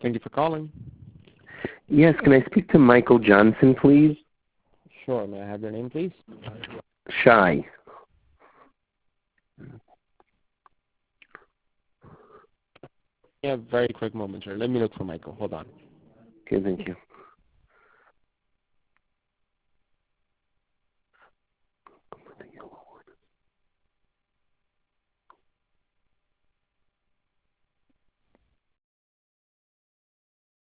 Thank you for calling. Yes, can I speak to Michael Johnson, please? Sure. May I have your name, please? Shy. Yeah, very quick moment, sir. Let me look for Michael. Hold on. Okay, thank you.